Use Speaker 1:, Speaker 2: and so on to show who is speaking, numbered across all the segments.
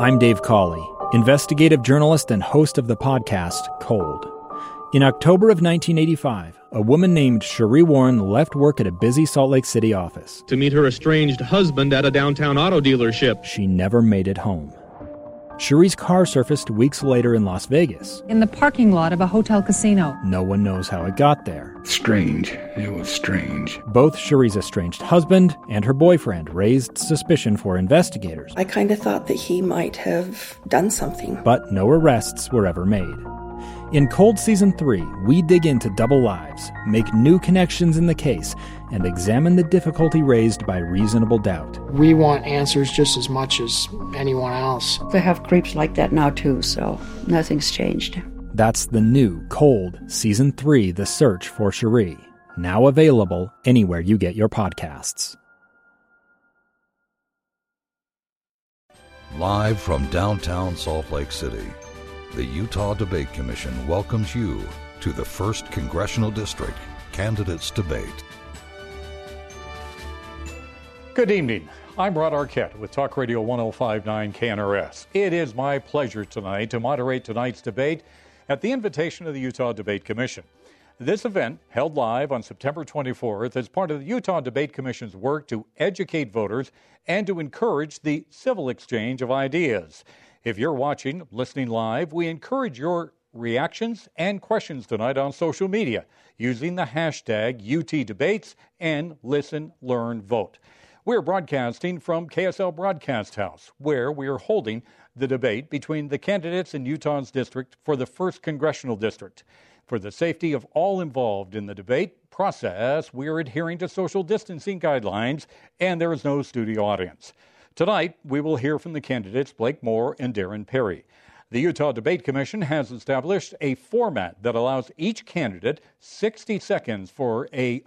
Speaker 1: I'm Dave Cawley, investigative journalist and host of the podcast Cold. In October of 1985, a woman named Sheree Warren left work at a busy Salt Lake City office
Speaker 2: to meet her estranged husband at a downtown auto dealership.
Speaker 1: She never made it home. Sheree's car surfaced weeks later in Las Vegas.
Speaker 3: In the parking lot of a hotel casino.
Speaker 1: No one knows how it got there.
Speaker 4: Strange. It was strange.
Speaker 1: Both Sheree's estranged husband and her boyfriend raised suspicion for investigators.
Speaker 5: I kind of thought that he might have done something.
Speaker 1: But no arrests were ever made. In Cold Season 3, we dig into double lives, make new connections in the case, and examine the difficulty raised by reasonable doubt.
Speaker 6: We want answers just as much as anyone else.
Speaker 7: They have creeps like that now too, so nothing's changed.
Speaker 1: That's the new Cold Season 3, The Search for Sheree, now available anywhere you get your podcasts.
Speaker 8: Live from downtown Salt Lake City, the Utah Debate Commission welcomes you to the 1st Congressional District Candidates Debate.
Speaker 9: Good evening. I'm Rod Arquette with Talk Radio 105.9 KNRS. It is my pleasure tonight to moderate tonight's debate at the invitation of the Utah Debate Commission. This event, held live on September 24th, is part of the Utah Debate Commission's work to educate voters and to encourage the civil exchange of ideas. If you're watching, listening live, we encourage your reactions and questions tonight on social media using the hashtag UTDebates and Listen, Learn, Vote. We're broadcasting from KSL Broadcast House, where we are holding the debate between the candidates in Utah's district for the 1st Congressional District. For the safety of all involved in the debate process, we are adhering to social distancing guidelines, and there is no studio audience. Tonight, we will hear from the candidates Blake Moore and Darren Perry. The Utah Debate Commission has established a format that allows each candidate 60 seconds for a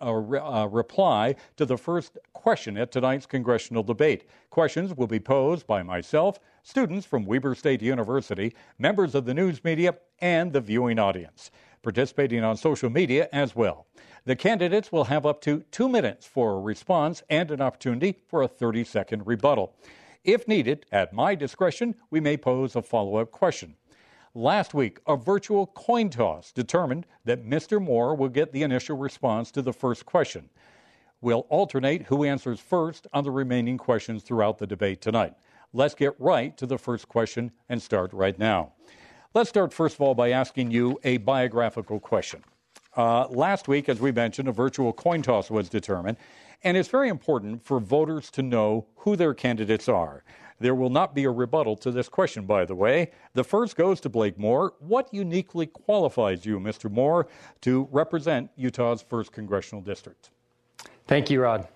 Speaker 9: reply to the first question at tonight's congressional debate. Questions will be posed by myself, students from Weber State University, members of the news media, and the viewing audience, participating on social media as well. The candidates will have up to 2 minutes for a response and an opportunity for a 30-second rebuttal. If needed, at my discretion, we may pose a follow-up question. Last week, a virtual coin toss determined that Mr. Moore will get the initial response to the first question. We'll alternate who answers first on the remaining questions throughout the debate tonight. Let's get right to the first question and start right now. Let's start, first of all, by asking you a biographical question. Last week, as we mentioned, a virtual coin toss was determined, and it's very important for voters to know who their candidates are. There will not be a rebuttal to this question, by the way. The first goes to Blake Moore. What uniquely qualifies you, Mr. Moore, to represent Utah's 1st Congressional District?
Speaker 10: Thank you, Rod.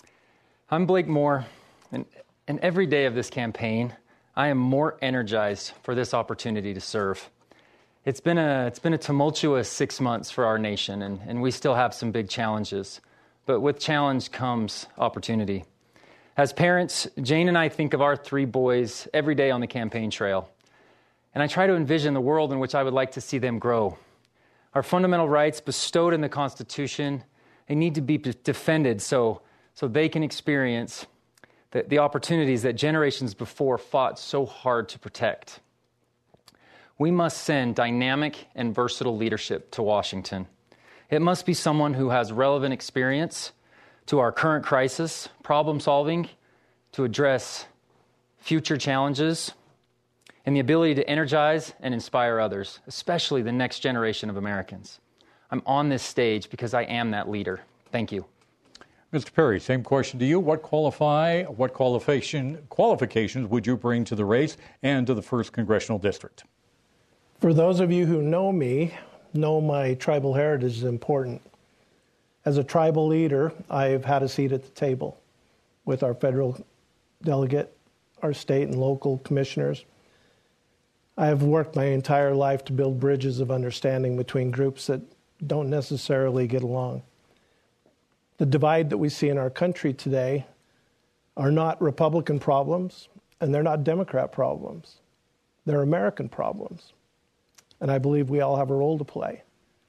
Speaker 10: I'm Blake Moore, and every day of this campaign, I am more energized for this opportunity to serve. It's been a tumultuous 6 months for our nation, and we still have some big challenges. But with challenge comes opportunity. As parents, Jane and I think of our 3 boys every day on the campaign trail. And I try to envision the world in which I would like to see them grow. Our fundamental rights bestowed in the Constitution, they need to be defended so they can experience the opportunities that generations before fought so hard to protect. We must send dynamic and versatile leadership to Washington. It must be someone who has relevant experience to our current crisis, problem solving, to address future challenges, and the ability to energize and inspire others, especially the next generation of Americans. I'm on this stage because I am that leader. Thank you.
Speaker 9: Mr. Perry, same question to you. What qualifications would you bring to the race and to the 1st Congressional District?
Speaker 11: For those of you who know me, know my tribal heritage is important. As a tribal leader, I've had a seat at the table with our federal delegate, our state and local commissioners. I have worked my entire life to build bridges of understanding between groups that don't necessarily get along. The divide that we see in our country today are not Republican problems, and they're not Democrat problems. They're American problems. And I believe we all have a role to play.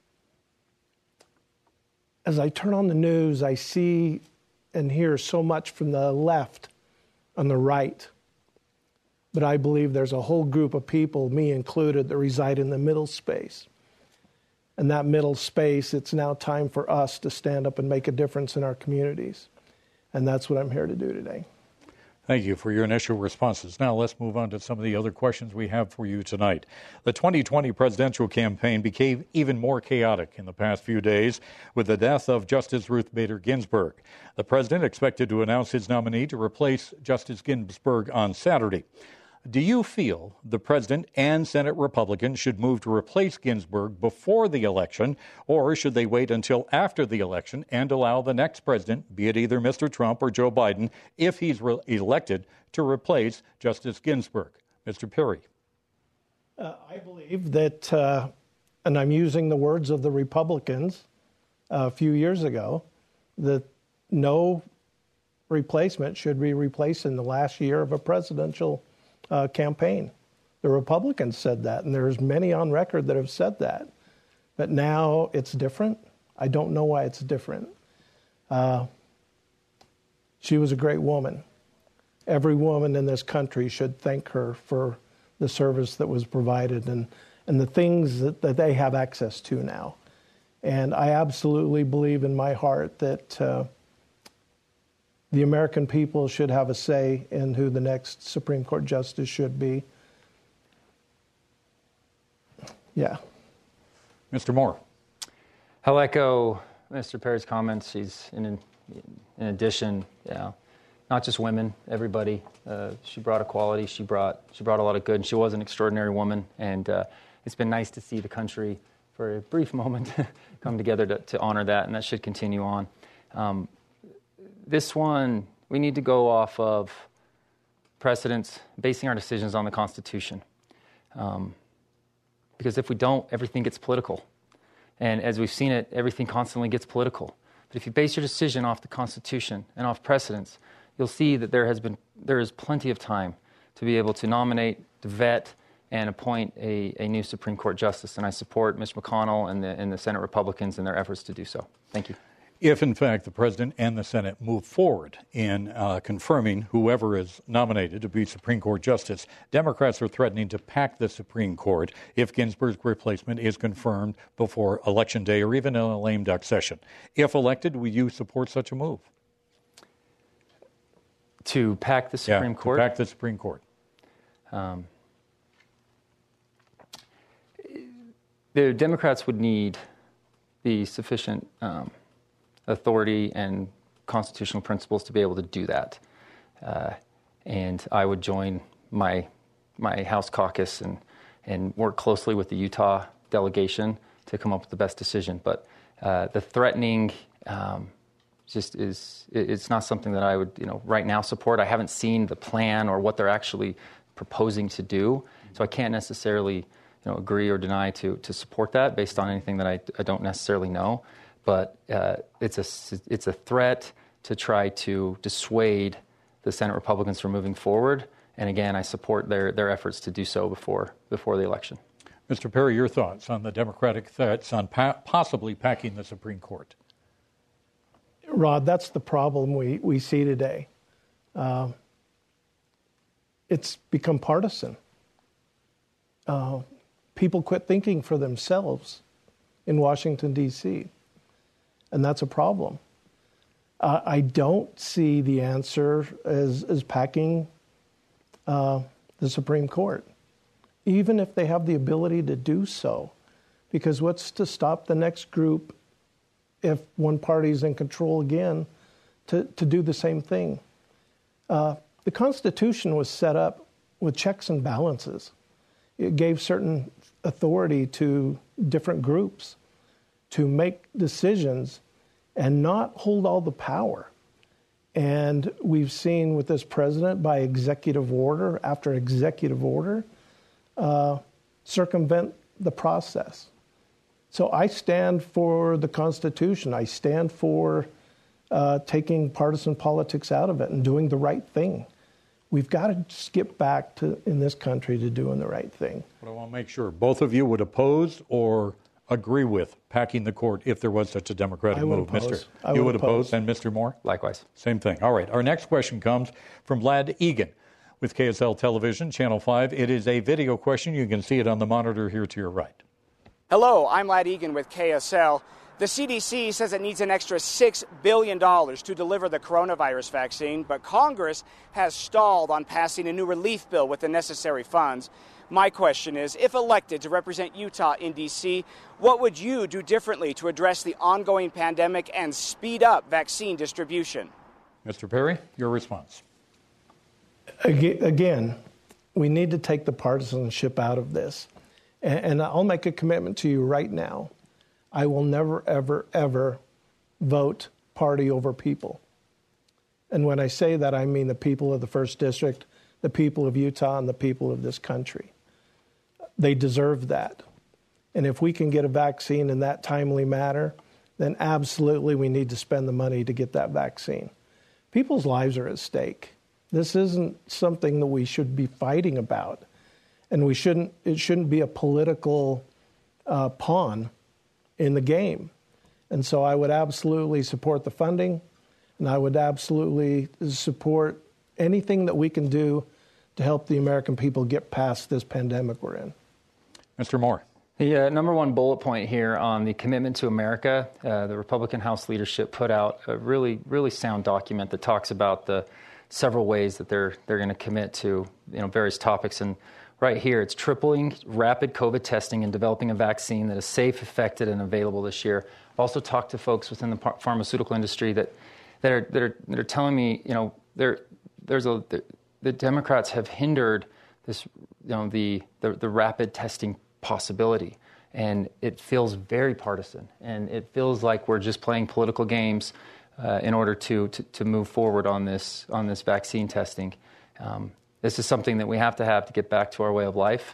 Speaker 11: As I turn on the news, I see and hear so much from the left and the right. But I believe there's a whole group of people, me included, that reside in the middle space. And that middle space, it's now time for us to stand up and make a difference in our communities. And that's what I'm here to do today.
Speaker 9: Thank you for your initial responses. Now let's move on to some of the other questions we have for you tonight. The 2020 presidential campaign became even more chaotic in the past few days with the death of Justice Ruth Bader Ginsburg. The president expected to announce his nominee to replace Justice Ginsburg on Saturday. Do you feel the president and Senate Republicans should move to replace Ginsburg before the election, or should they wait until after the election and allow the next president, be it either Mr. Trump or Joe Biden, if he's elected, to replace Justice Ginsburg? Mr. Perry.
Speaker 11: I believe that, and I'm using the words of the Republicans a few years ago, that no replacement should be replaced in the last year of a presidential campaign. The Republicans said that, and there's many on record that have said that. But now it's different. I don't know why it's different. She was a great woman. Every woman in this country should thank her for the service that was provided and the things that they have access to now. And I absolutely believe in my heart that the American people should have a say in who the next Supreme Court justice should be. Yeah.
Speaker 9: Mr. Moore.
Speaker 10: I'll echo Mr. Perry's comments. She's, in addition, not just women, everybody. She brought equality. She brought a lot of good. And she was an extraordinary woman. And it's been nice to see the country, for a brief moment, come together to honor that. And that should continue on. This one, we need to go off of precedents, basing our decisions on the Constitution. Because if we don't, everything gets political. And as we've seen it, everything constantly gets political. But if you base your decision off the Constitution and off precedents, you'll see that there is plenty of time to be able to nominate, to vet, and appoint a new Supreme Court justice. And I support Mitch McConnell and the Senate Republicans in their efforts to do so. Thank you.
Speaker 9: If, in fact, the President and the Senate move forward in confirming whoever is nominated to be Supreme Court Justice, Democrats are threatening to pack the Supreme Court if Ginsburg's replacement is confirmed before Election Day or even in a lame duck session. If elected, will you support such a move?
Speaker 10: To pack the Supreme Court?
Speaker 9: To pack the Supreme Court.
Speaker 10: The Democrats would need the sufficient authority and constitutional principles to be able to do that. And I would join my House caucus and work closely with the Utah delegation to come up with the best decision. But the threatening it's not something that I would right now support. I haven't seen the plan or what they're actually proposing to do, so I can't necessarily agree or deny to support that based on anything that I don't necessarily know. But it's a threat to try to dissuade the Senate Republicans from moving forward. And again, I support their efforts to do so before the election.
Speaker 9: Mr. Perry, your thoughts on the Democratic threats on possibly packing the Supreme Court?
Speaker 11: Rod, that's the problem we see today. It's become partisan. People quit thinking for themselves in Washington, D.C., and that's a problem. I don't see the answer as packing the Supreme Court, even if they have the ability to do so. Because what's to stop the next group, if one party's in control again, to do the same thing? The Constitution was set up with checks and balances. It gave certain authority to different groups to make decisions and not hold all the power. And we've seen with this president, by executive order after executive order, circumvent the process. So I stand for the Constitution. I stand for taking partisan politics out of it and doing the right thing. We've got to skip back to, in this country, to doing the right thing.
Speaker 9: But I want to make sure both of you would oppose or agree with packing the court if there was such a Democratic move. You would oppose, and Mr. Moore?
Speaker 10: Likewise.
Speaker 9: Same thing. All right. Our next question comes from Vlad Egan. with KSL Television, Channel 5. It is a video question. You can see it on the monitor here to your right.
Speaker 12: Hello, I'm Ladd Egan with KSL. The CDC says it needs an extra $6 billion to deliver the coronavirus vaccine, but Congress has stalled on passing a new relief bill with the necessary funds. My question is, if elected to represent Utah in D.C., what would you do differently to address the ongoing pandemic and speed up vaccine distribution?
Speaker 9: Mr. Perry, your response.
Speaker 11: Again, we need to take the partisanship out of this. And I'll make a commitment to you right now. I will never, ever, ever vote party over people. And when I say that, I mean the people of the 1st District, the people of Utah, and the people of this country. They deserve that. And if we can get a vaccine in that timely manner, then absolutely we need to spend the money to get that vaccine. People's lives are at stake. This isn't something that we should be fighting about. And it shouldn't be a political pawn in the game. And so I would absolutely support the funding, and I would absolutely support anything that we can do to help the American people get past this pandemic we're in.
Speaker 9: Mr. Moore.
Speaker 10: The number one bullet point here on the commitment to America, the Republican House leadership put out a really, really sound document that talks about the several ways that they're going to commit to various topics. And right here, it's tripling rapid COVID testing and developing a vaccine that is safe, effective, and available this year. I've also talked to folks within the pharmaceutical industry that are telling me, the Democrats have hindered this, the rapid testing possibility, and it feels very partisan, and it feels like we're just playing political games in order to move forward on this vaccine testing. This is something that we have to get back to our way of life,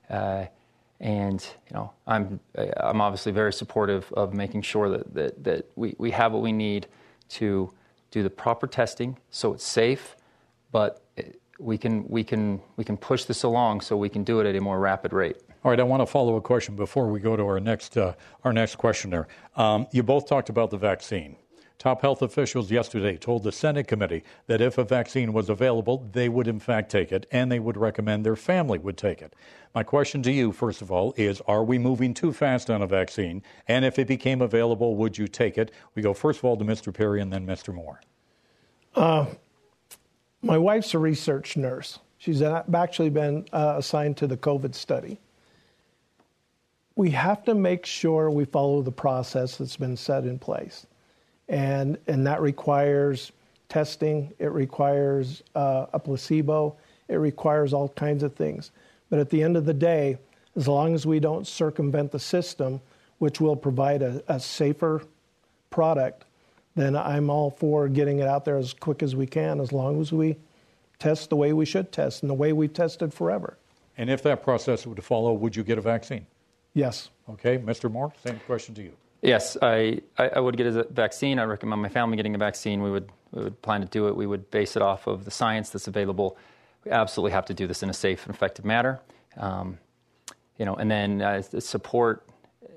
Speaker 10: and I'm obviously very supportive of making sure that we have what we need to do the proper testing so it's safe, but we can push this along so we can do it at a more rapid rate.
Speaker 9: All right, I want to follow a question before we go to our next questioner. You both talked about the vaccine. Top health officials yesterday told the Senate committee that if a vaccine was available, they would in fact take it, and they would recommend their family would take it. My question to you, first of all, is are we moving too fast on a vaccine? And if it became available, would you take it? We go first of all to Mr. Perry and then Mr. Moore.
Speaker 11: My wife's a research nurse. She's actually been assigned to the COVID study. We have to make sure we follow the process that's been set in place. And that requires testing, it requires a placebo, it requires all kinds of things. But at the end of the day, as long as we don't circumvent the system, which will provide a safer product, then I'm all for getting it out there as quick as we can, as long as we test the way we should test and the way we've tested forever.
Speaker 9: And if that process would follow, would you get a vaccine?
Speaker 11: Yes.
Speaker 9: Okay, Mr. Moore, same question to you.
Speaker 10: Yes, I would get a vaccine. I recommend my family getting a vaccine. We would plan to do it. We would base it off of the science that's available. We absolutely have to do this in a safe and effective manner. And then support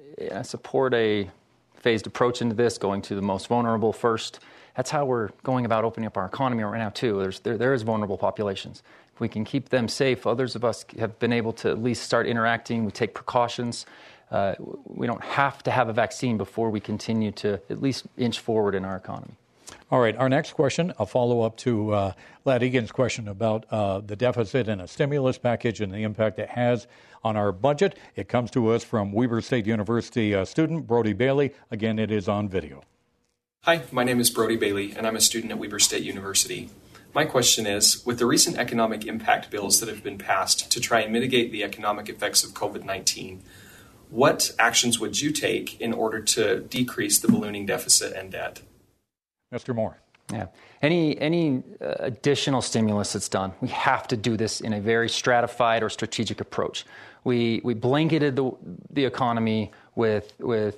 Speaker 10: a phased approach into this, going to the most vulnerable first. That's how we're going about opening up our economy right now too. There is vulnerable populations. If we can keep them safe, others of us have been able to at least start interacting. We take precautions. We don't have to have a vaccine before we continue to at least inch forward in our economy.
Speaker 9: All right, our next question, a follow-up to Ladd Egan's question about the deficit and a stimulus package and the impact it has on our budget. It comes to us from Weber State University student Brody Bailey. Again, it is on video.
Speaker 13: Hi, my name is Brody Bailey, and I'm a student at Weber State University. My question is, with the recent economic impact bills that have been passed to try and mitigate the economic effects of COVID-19, what actions would you take in order to decrease the ballooning deficit and debt?
Speaker 9: Mr. Moore.
Speaker 10: Yeah. Any additional stimulus that's done, we have to do this in a very stratified or strategic approach. We blanketed the economy with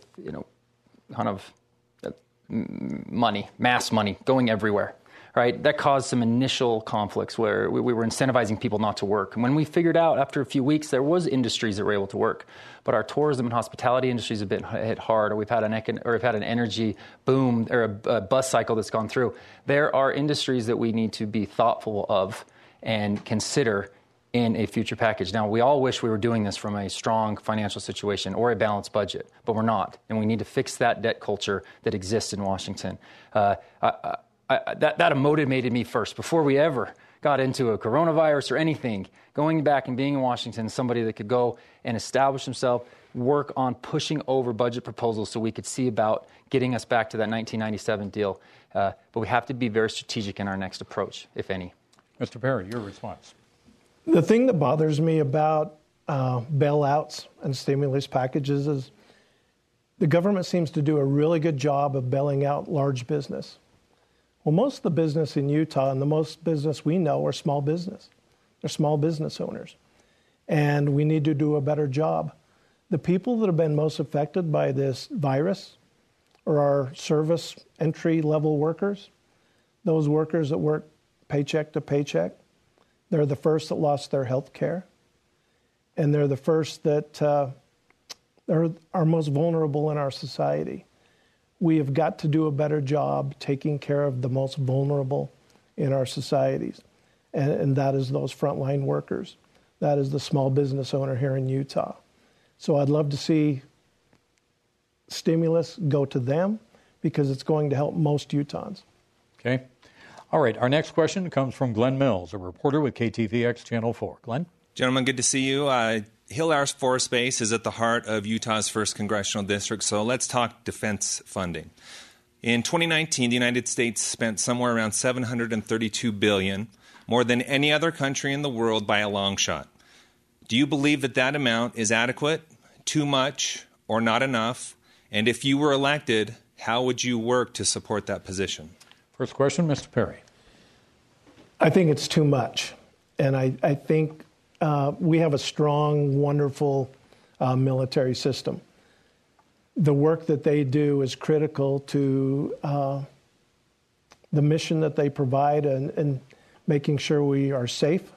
Speaker 10: kind of money, mass money going everywhere. Right? That caused some initial conflicts where we were incentivizing people not to work. And when we figured out after a few weeks there was industries that were able to work, but our tourism and hospitality industries have been hit hard, or we've had an energy boom or a bus cycle that's gone through. There are industries that we need to be thoughtful of and consider in a future package. Now, we all wish we were doing this from a strong financial situation or a balanced budget, but we're not, and we need to fix that debt culture that exists in Washington. That motivated me first, before we ever got into a coronavirus or anything, going back and being in Washington, somebody that could go and establish himself, work on pushing over budget proposals so we could see about getting us back to that 1997 deal. But we have to be very strategic in our next approach, if any.
Speaker 9: Mr. Perry, your response.
Speaker 11: The thing that bothers me about bailouts and stimulus packages is the government seems to do a really good job of bailing out large business. Well, most of the business in Utah and the most business we know are small business. They're small business owners. And we need to do a better job. The people that have been most affected by this virus are our service entry-level workers, those workers that work paycheck to paycheck. They're the first that lost their health care, and they're the first that are most vulnerable in our society. We have got to do a better job taking care of the most vulnerable in our societies, and that is those frontline workers. That is the small business owner here in Utah. So I'd love to see stimulus go to them because it's going to help most Utahns.
Speaker 9: Okay. All right. Our next question comes from Glenn Mills, a reporter with KTVX Channel 4. Glenn?
Speaker 14: Gentlemen, good to see you. Hill Air Force Base is at the heart of Utah's 1st Congressional District, so let's talk defense funding. In 2019, the United States spent somewhere around $732 billion, more than any other country in the world by a long shot. Do you believe that that amount is adequate, too much, or not enough? And if you were elected, how would you work to support that position?
Speaker 9: First question, Mr. Perry.
Speaker 11: I think it's too much. And I think we have a strong, wonderful military system. The work that they do is critical to the mission that they provide and making sure we are safe.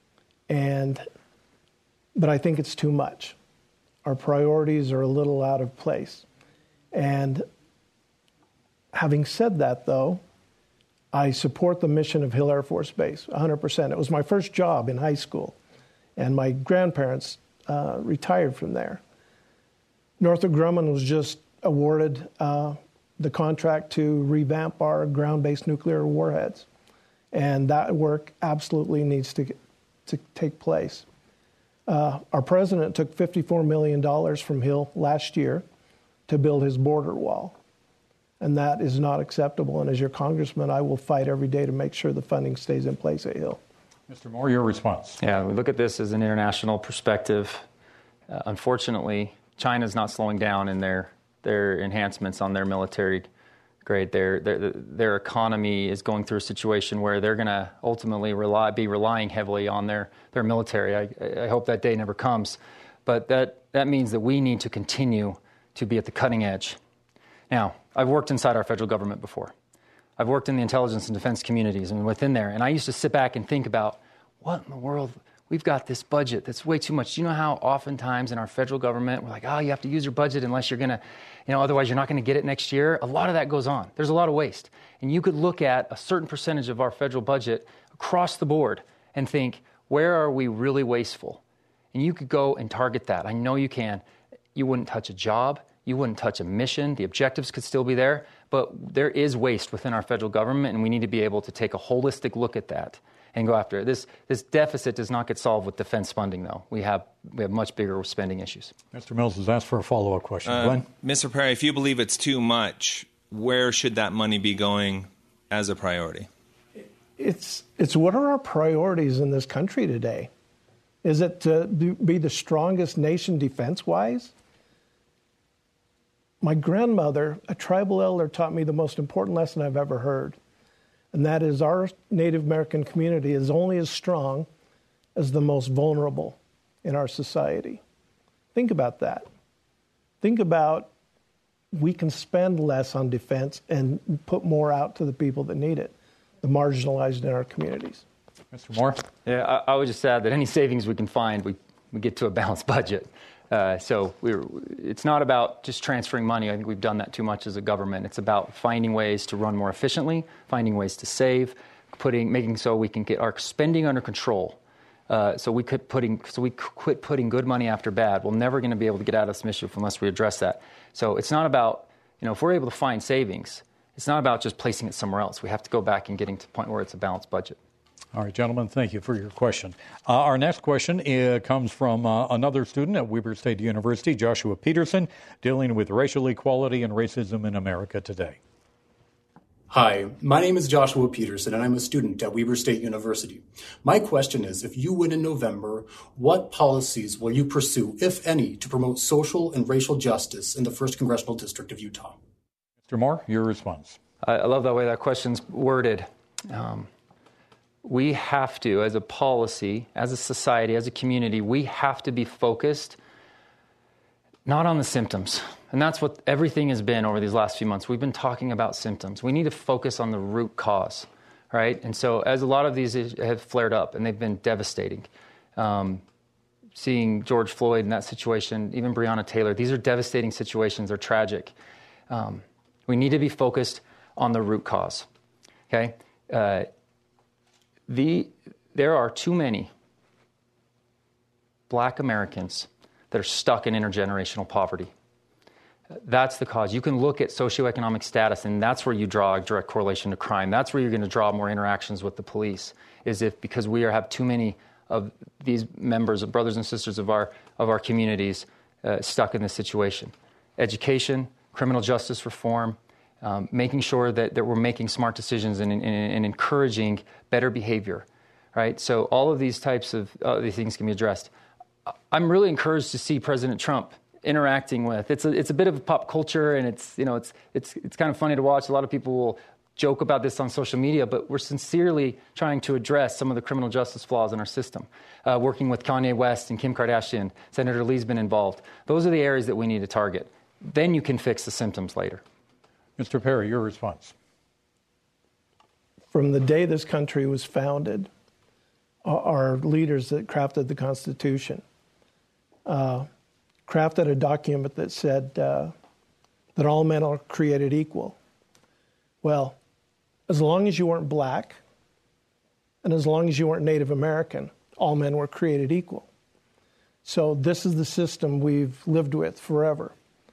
Speaker 11: But I think it's too much. Our priorities are a little out of place. And having said that, though, I support the mission of Hill Air Force Base 100%. It was my first job in high school, and my grandparents retired from there. Northrop Grumman was just awarded the contract to revamp our ground-based nuclear warheads, and that work absolutely needs to take place. Our president took $54 million from Hill last year to build his border wall. And that is not acceptable. And as your congressman, I will fight every day to make sure the funding stays in place at Hill.
Speaker 9: Mr. Moore, your response.
Speaker 10: Yeah, we look at this as an international perspective. Unfortunately, China's not slowing down in their enhancements on their military grade. Their economy is going through a situation where they're going to ultimately be relying heavily on their military. I hope that day never comes. But that means that we need to continue to be at the cutting edge. Now, I've worked inside our federal government before. I've worked in the intelligence and defense communities and within there, and I used to sit back and think about, what in the world, we've got this budget that's way too much. Do you know how oftentimes in our federal government, we're like, oh, you have to use your budget unless you're going to, otherwise you're not going to get it next year? A lot of that goes on. There's a lot of waste. And you could look at a certain percentage of our federal budget across the board and think, where are we really wasteful? And you could go and target that. I know you can. You wouldn't touch a job. You wouldn't touch a mission. The objectives could still be there, but there is waste within our federal government, and we need to be able to take a holistic look at that and go after it. This deficit does not get solved with defense funding, though. We have much bigger spending issues.
Speaker 9: Mr. Mills has asked for a follow-up question. Glenn?
Speaker 14: Mr. Perry, if you believe it's too much, where should that money be going as a priority?
Speaker 11: It's what are our priorities in this country today? Is it to be the strongest nation defense-wise? My grandmother, a tribal elder, taught me the most important lesson I've ever heard, and that is our Native American community is only as strong as the most vulnerable in our society. Think about that. Think about we can spend less on defense and put more out to the people that need it, the marginalized in our communities.
Speaker 9: Mr. Moore?
Speaker 10: Yeah, I would just add that any savings we can find, we get to a balanced budget. So it's not about just transferring money. I think we've done that too much as a government. It's about finding ways to run more efficiently, finding ways to save, making so we can get our spending under control. So we quit putting good money after bad. We're never going to be able to get out of this issue unless we address that. So it's not about, if we're able to find savings, it's not about just placing it somewhere else. We have to go back and getting to the point where it's a balanced budget.
Speaker 9: All right, gentlemen, thank you for your question. Our next question comes from another student at Weber State University, Joshua Peterson, dealing with racial equality and racism in America today.
Speaker 15: Hi, my name is Joshua Peterson, and I'm a student at Weber State University. My question is, if you win in November, what policies will you pursue, if any, to promote social and racial justice in the 1st Congressional District of Utah?
Speaker 9: Mr. Moore, your response.
Speaker 10: I love the way that question's worded. We have to, as a policy, as a society, as a community, we have to be focused not on the symptoms. And that's what everything has been over these last few months. We've been talking about symptoms. We need to focus on the root cause, right? And so as a lot of these have flared up, and they've been devastating, seeing George Floyd in that situation, even Breonna Taylor, these are devastating situations. They're tragic. We need to be focused on the root cause, okay? There are too many Black Americans that are stuck in intergenerational poverty. That's the cause. You can look at socioeconomic status, and that's where you draw a direct correlation to crime. That's where you're going to draw more interactions with the police, because we have too many of these members, of brothers and sisters of our communities stuck in this situation. Education, criminal justice reform, making sure that we're making smart decisions and encouraging better behavior, right? So all of these types of these things can be addressed. I'm really encouraged to see President Trump interacting with. It's a bit of a pop culture, and it's kind of funny to watch. A lot of people will joke about this on social media, but we're sincerely trying to address some of the criminal justice flaws in our system. Working with Kanye West and Kim Kardashian, Senator Lee's been involved. Those are the areas that we need to target. Then you can fix the symptoms later.
Speaker 9: Mr. Perry, your response.
Speaker 11: From the day this country was founded, our leaders that crafted the Constitution crafted a document that said that all men are created equal. Well, as long as you weren't Black and as long as you weren't Native American, all men were created equal. So this is the system we've lived with forever.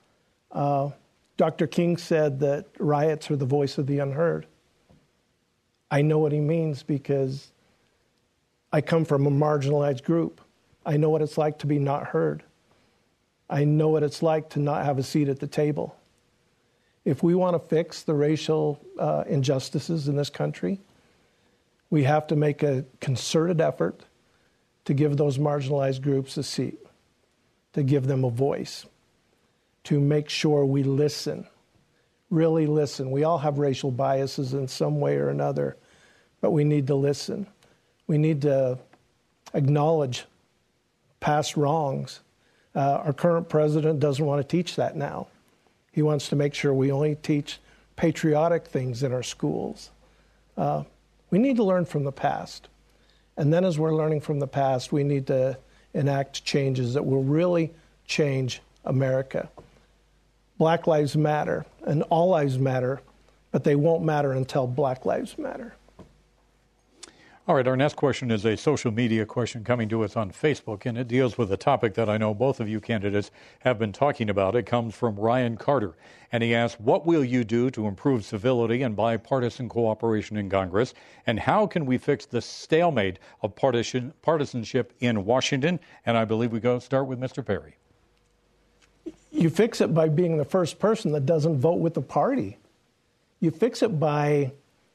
Speaker 11: Dr. King said that riots are the voice of the unheard. I know what he means because I come from a marginalized group. I know what it's like to be not heard. I know what it's like to not have a seat at the table. If we want to fix the racial injustices in this country, we have to make a concerted effort to give those marginalized groups a seat, to give them a voice, to make sure we listen, really listen. We all have racial biases in some way or another, but we need to listen. We need to acknowledge past wrongs. Our current president doesn't want to teach that now. He wants to make sure we only teach patriotic things in our schools. We need to learn from the past. And then as we're learning from the past, we need to enact changes that will really change America. Black lives matter, and all lives matter, but they won't matter until Black lives matter.
Speaker 9: All right, our next question is a social media question coming to us on Facebook, and it deals with a topic that I know both of you candidates have been talking about. It comes from Ryan Carter, and he asks, what will you do to improve civility and bipartisan cooperation in Congress, and how can we fix the stalemate of partisanship in Washington? And I believe we start with Mr. Perry.
Speaker 11: You fix it by being the first person that doesn't vote with the party. You fix it by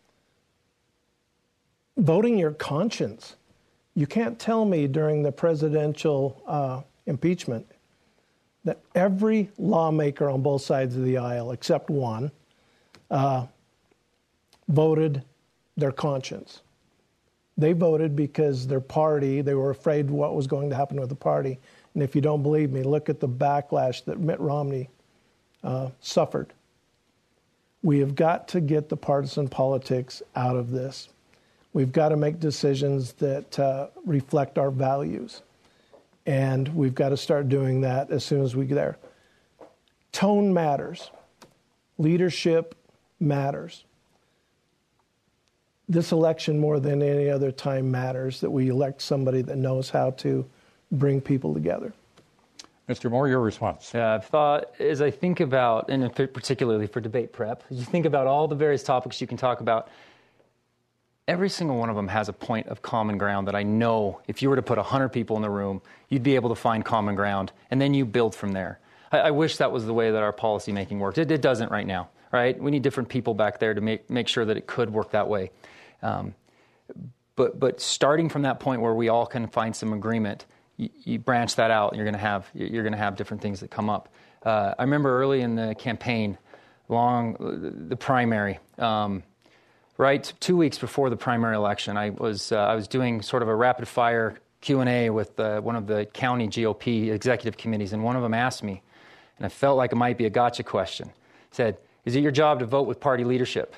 Speaker 11: voting your conscience. You can't tell me during the presidential impeachment that every lawmaker on both sides of the aisle, except one, voted their conscience. They voted because their party, they were afraid what was going to happen with the party. And if you don't believe me, look at the backlash that Mitt Romney suffered. We have got to get the partisan politics out of this. We've got to make decisions that reflect our values. And we've got to start doing that as soon as we get there. Tone matters. Leadership matters. this election, more than any other time, matters that we elect somebody that knows how to bring people together.
Speaker 9: Mr. Moore, your response.
Speaker 10: Yeah, I've thought, as I think about, and particularly for debate prep, as you think about all the various topics you can talk about, every single one of them has a point of common ground that I know if you were to put 100 people in the room, you'd be able to find common ground, and then you build from there. I wish that was the way that our policy making worked. It doesn't right now, right? We need different people back there to make sure that it could work that way. But starting from that point where we all can find some agreement, you branch that out, and you're going to have different things that come up. I remember early in the campaign, the primary, right 2 weeks before the primary election, I was doing sort of a rapid fire Q&A with one of the county GOP executive committees, and one of them asked me, and I felt like it might be a gotcha question. Said, "Is it your job to vote with party leadership?"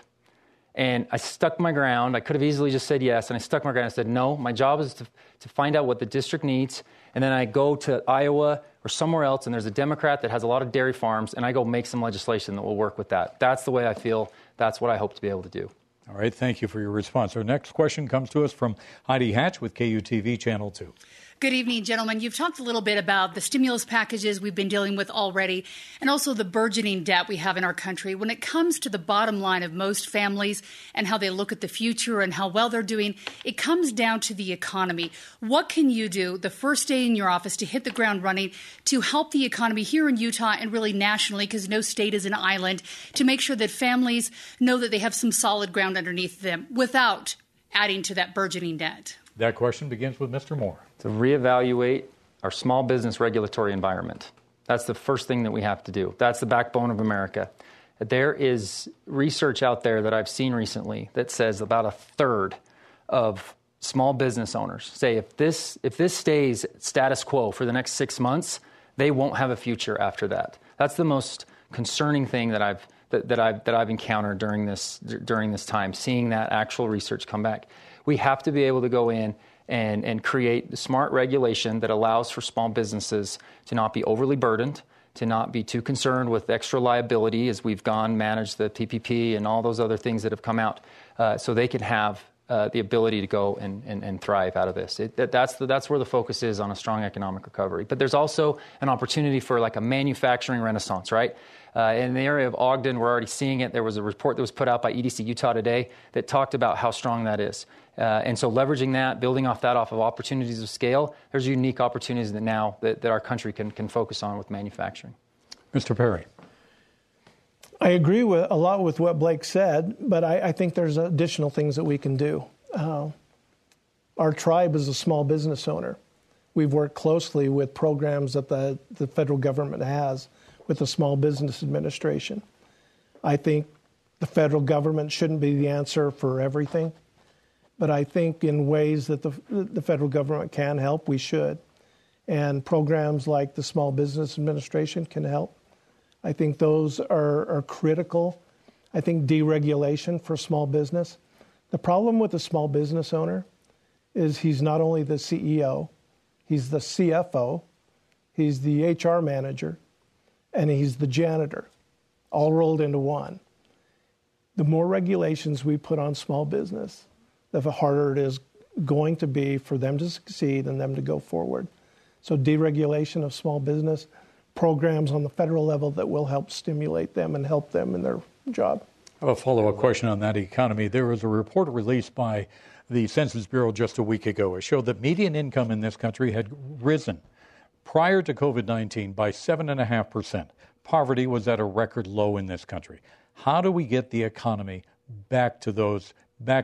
Speaker 10: And I stuck my ground. I could have easily just said yes, and I stuck my ground. I said, no, my job is to find out what the district needs, and then I go to Iowa or somewhere else, and there's a Democrat that has a lot of dairy farms, and I go make some legislation that will work with that. That's the way I feel. That's what I hope to be able to do.
Speaker 9: All right, thank you for your response. Our next question comes to us from Heidi Hatch with KUTV Channel 2.
Speaker 16: Good evening, gentlemen. You've talked a little bit about the stimulus packages we've been dealing with already, and also the burgeoning debt we have in our country. When it comes to the bottom line of most families and how they look at the future and how well they're doing, it comes down to the economy. What can you do the first day in your office to hit the ground running to help the economy here in Utah and really nationally, because no state is an island, to make sure that families know that they have some solid ground underneath them without adding to that burgeoning debt?
Speaker 9: That question begins with Mr. Moore.
Speaker 10: To reevaluate our small business regulatory environment. That's the first thing that we have to do. That's the backbone of America. There is research out there that I've seen recently that says about a third of small business owners say if this stays status quo for the next 6 months, they won't have a future after that. That's the most concerning thing that I've encountered during this time, seeing that actual research come back. We have to be able to go in and create the smart regulation that allows for small businesses to not be overly burdened, to not be too concerned with extra liability as we've managed the PPP and all those other things that have come out, so they can have the ability to go and thrive out of this. That's where the focus is on a strong economic recovery. But there's also an opportunity for like a manufacturing renaissance, right? In the area of Ogden, we're already seeing it. There was a report that was put out by EDC Utah today that talked about how strong that is. And so leveraging that, building off of opportunities of scale, there's unique opportunities that now that our country can focus on with manufacturing.
Speaker 9: Mr. Perry.
Speaker 11: I agree with a lot with what Blake said, but I think there's additional things that we can do. Our tribe is a small business owner. We've worked closely with programs that the federal government has with the Small Business Administration. I think the federal government shouldn't be the answer for everything, but I think in ways that the federal government can help, we should. And programs like the Small Business Administration can help. I think those are critical. I think deregulation for small business. The problem with a small business owner is he's not only the CEO, he's the CFO, he's the HR manager, and he's the janitor, all rolled into one. The more regulations we put on small business, the harder it is going to be for them to succeed and them to go forward. So deregulation of small business, programs on the federal level that will help stimulate them and help them in their job.
Speaker 9: I have a follow-up question on that economy. There was a report released by the Census Bureau just a week ago. It showed that median income in this country had risen prior to COVID-19 by 7.5%. Poverty was at a record low in this country. How do we get the economy back to those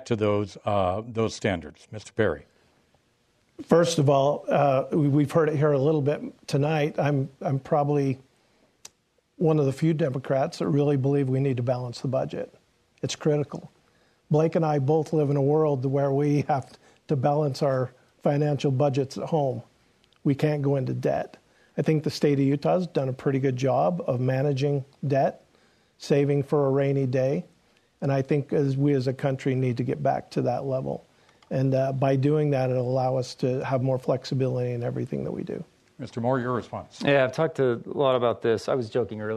Speaker 9: standards, Mr. Perry?
Speaker 11: First of all, we've heard it here a little bit tonight. I'm probably one of the few Democrats that really believe we need to balance the budget. It's critical. Blake and I both live in a world where we have to balance our financial budgets at home. We can't go into debt. I think the state of Utah has done a pretty good job of managing debt, saving for a rainy day, and I think we as a country need to get back to that level. And by doing that, it'll allow us to have more flexibility in everything that we do.
Speaker 9: Mr. Moore, your response.
Speaker 10: Yeah, I've talked a lot about this. I was joking earlier.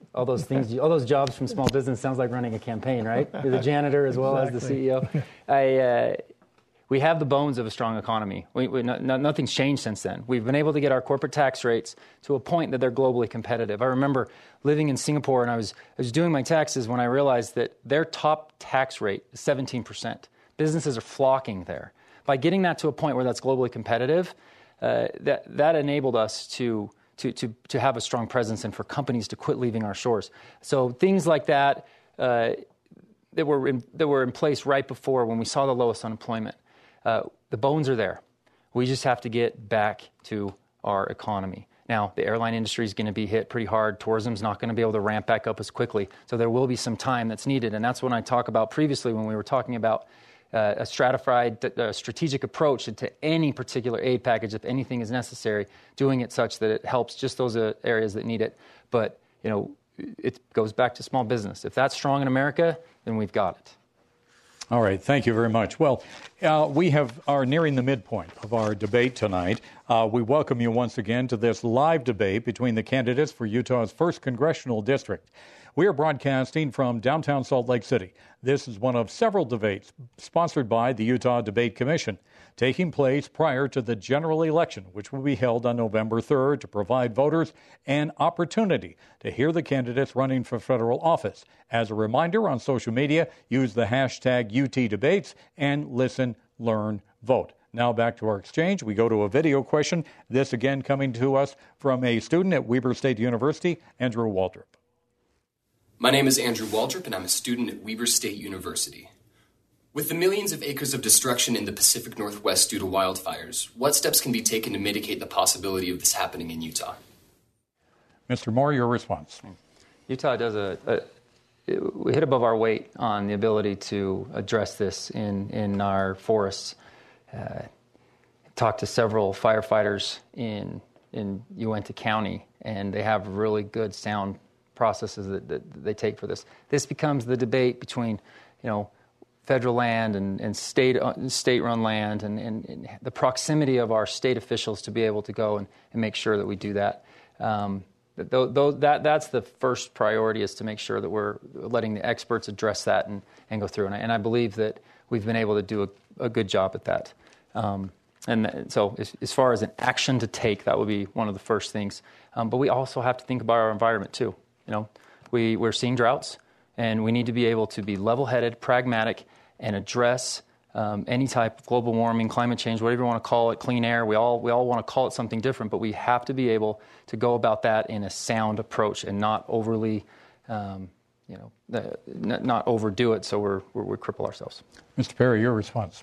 Speaker 10: all those things, all those jobs from small business sounds like running a campaign, right? You're the janitor as well as the CEO. We have the bones of a strong economy. Nothing's changed since then. We've been able to get our corporate tax rates to a point that they're globally competitive. I remember living in Singapore, and I was doing my taxes when I realized that their top tax rate is 17%. Businesses are flocking there. By getting that to a point where that's globally competitive, that enabled us to have a strong presence and for companies to quit leaving our shores. So things like that that were in place right before when we saw the lowest unemployment. The bones are there. We just have to get back to our economy. Now, the airline industry is going to be hit pretty hard. Tourism's not going to be able to ramp back up as quickly. So there will be some time that's needed. And that's what I talk about previously when we were talking about a stratified strategic approach into any particular aid package, if anything is necessary, doing it such that it helps just those areas that need it. But, it goes back to small business. If that's strong in America, then we've got it.
Speaker 9: All right. Thank you very much. Well, we are nearing the midpoint of our debate tonight. We welcome you once again to this live debate between the candidates for Utah's 1st Congressional District. We are broadcasting from downtown Salt Lake City. This is one of several debates sponsored by the Utah Debate Commission, taking place prior to the general election, which will be held on November 3rd to provide voters an opportunity to hear the candidates running for federal office. As a reminder, on social media, use the hashtag UTDebates and listen, learn, vote. Now back to our exchange. We go to a video question. This again coming to us from a student at Weber State University, Andrew Waldrop.
Speaker 17: My name is Andrew Waldrop, and I'm a student at Weber State University. With the millions of acres of destruction in the Pacific Northwest due to wildfires, what steps can be taken to mitigate the possibility of this happening in Utah?
Speaker 9: Mr. Moore, your response.
Speaker 10: Utah does we hit above our weight on the ability to address this in our forests. Talked to several firefighters in Uintah County, and they have really good sound processes that they take for this. This becomes the debate between, federal land and state-run land and the proximity of our state officials to be able to go and make sure that we do that. That's the first priority, is to make sure that we're letting the experts address that and go through. And I believe that we've been able to do a good job at that. And so as far as an action to take, that would be one of the first things. But we also have to think about our environment too. We're seeing droughts, and we need to be able to be level-headed, pragmatic, and address any type of global warming, climate change, whatever you want to call it, clean air. We all want to call it something different, but we have to be able to go about that in a sound approach and not overly, not overdo it so we cripple ourselves.
Speaker 9: Mr. Perry, your response.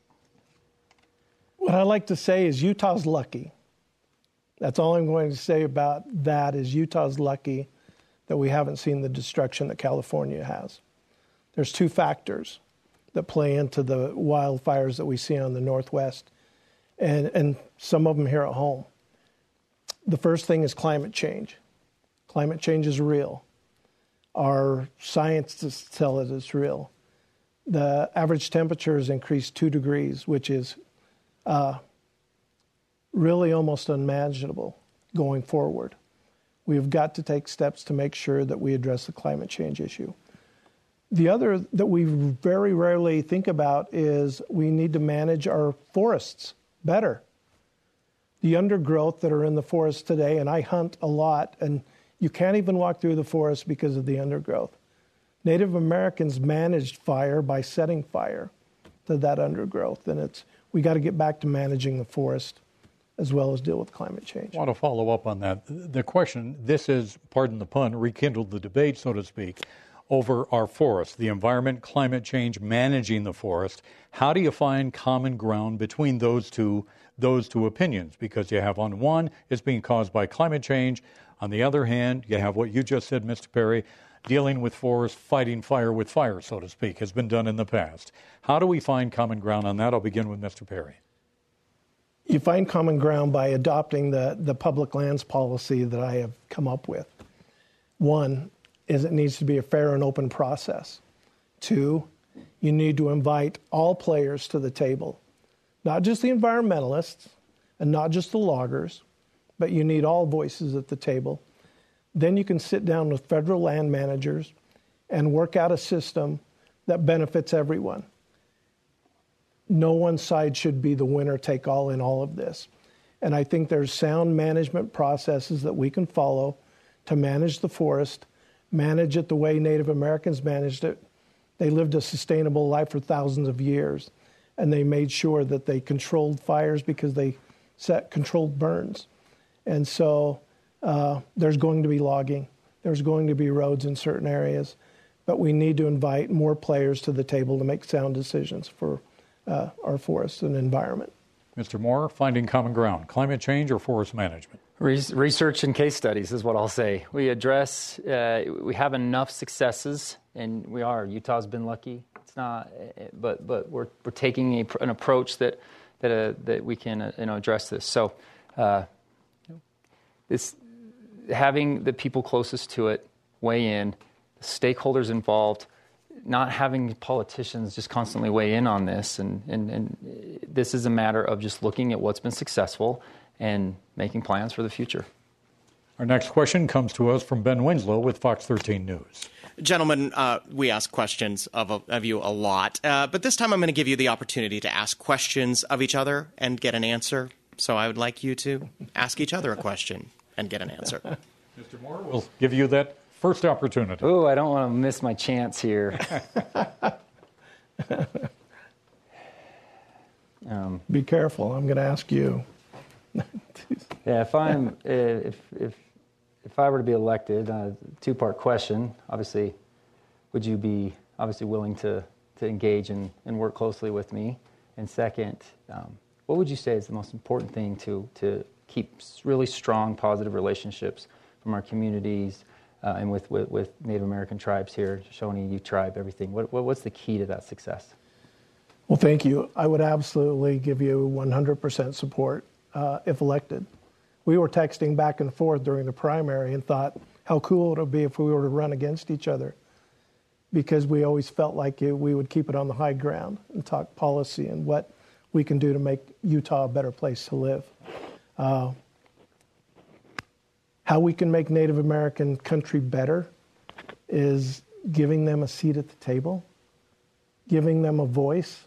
Speaker 11: What I like to say is Utah's lucky. That's all I'm going to say about that, is Utah's lucky that we haven't seen the destruction that California has. There's two factors that play into the wildfires that we see on the Northwest, and some of them here at home. The first thing is climate change. Climate change is real. Our scientists tell us it's real. The average temperature has increased 2 degrees, which is really almost unimaginable going forward. We've got to take steps to make sure that we address the climate change issue. The other that we very rarely think about is we need to manage our forests better. The undergrowth that are in the forest today, and I hunt a lot, and you can't even walk through the forest because of the undergrowth. Native Americans managed fire by setting fire to that undergrowth, and we got to get back to managing the forest as well as deal with climate change.
Speaker 9: I want to follow up on that. The question, this is, pardon the pun, rekindled the debate, so to speak, over our forests, the environment, climate change, managing the forest. How do you find common ground between those two opinions? Because you have on one, it's being caused by climate change. On the other hand, you have what you just said, Mr. Perry, dealing with forests, fighting fire with fire, so to speak, has been done in the past. How do we find common ground on that? I'll begin with Mr. Perry.
Speaker 11: You find common ground by adopting the public lands policy that I have come up with. One is it needs to be a fair and open process. Two, you need to invite all players to the table, not just the environmentalists and not just the loggers, but you need all voices at the table. Then you can sit down with federal land managers and work out a system that benefits everyone. No one side should be the winner take all in all of this. And I think there's sound management processes that we can follow to manage the forest, manage it the way Native Americans managed it. They lived a sustainable life for thousands of years, and they made sure that they controlled fires because they set controlled burns. And so there's going to be logging. There's going to be roads in certain areas. But we need to invite more players to the table to make sound decisions for our forests and environment.
Speaker 9: Mr. Moore, finding common ground, climate change or forest management?
Speaker 10: Research and case studies is what I'll say. We address, we have enough successes, and Utah's been lucky. It's not, but we're taking an approach that we can address this. So, this having the people closest to it weigh in, the stakeholders involved, not having politicians just constantly weigh in on this, and this is a matter of just looking at what's been successful and making plans for the future.
Speaker 9: Our next question comes to us from Ben Winslow with Fox 13 News.
Speaker 18: Gentlemen, we ask questions of you a lot, but this time I'm going to give you the opportunity to ask questions of each other and get an answer. So I would like you to ask each other a question and get an answer.
Speaker 9: Mr. Moore, we'll give you that first opportunity.
Speaker 10: Oh, I don't want to miss my chance here.
Speaker 11: Be careful. I'm going to ask you.
Speaker 10: Yeah, if I were to be elected, two-part question. Obviously, would you be willing to engage and work closely with me? And second, what would you say is the most important thing to keep really strong, positive relationships from our communities and with Native American tribes here, Shoshone, Ute tribe, everything? What's the key to that success?
Speaker 11: Well, thank you. I would absolutely give you 100% support if elected. We were texting back and forth during the primary and thought how cool it would be if we were to run against each other, because we always felt like we would keep it on the high ground and talk policy and what we can do to make Utah a better place to live. How we can make Native American country better is giving them a seat at the table, giving them a voice.